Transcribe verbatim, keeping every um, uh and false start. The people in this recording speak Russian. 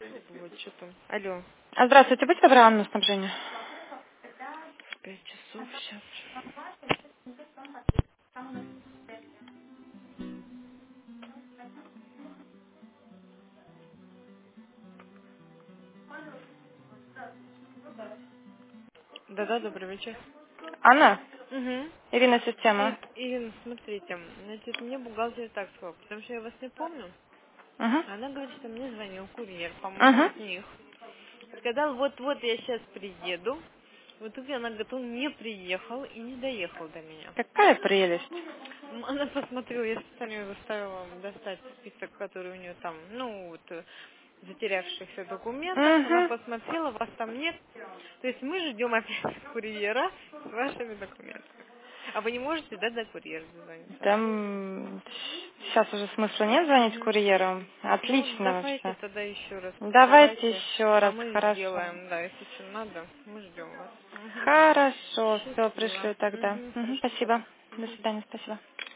Вот что там. Алло. А, здравствуйте, будьте добры, Анна, снабжение. Пять часов сейчас. Да-да, добрый вечер. Анна? Угу. Ирина, система. И, Ирина, смотрите, значит, мне бухгалтер так сказал, потому что я вас не помню. Угу. Она говорит, что мне звонил курьер, по-моему, Угу. из них. Сказал, вот-вот я сейчас приеду. В итоге она говорит, он не приехал и не доехал до меня. Какая прелесть. М, Она посмотрела, я специально ее заставила достать список, который у нее там, ну, вот, э, затерявшихся документов. Она Угу. посмотрела, вас там нет. То есть мы ждем опять курьера с вашими документами. А вы не можете, да, до курьера дозвониться? Там сейчас уже смысла нет звонить Угу. курьеру. Ну, Отлично давайте вообще. тогда еще раз Давайте посылайте, еще а раз, мы хорошо. сделаем, да, если что надо, мы ждем вас. Угу. Хорошо, все, Счастливо. пришлю тогда. Угу, Мгм, хорошо, пока. спасибо. До Угу. свидания, спасибо.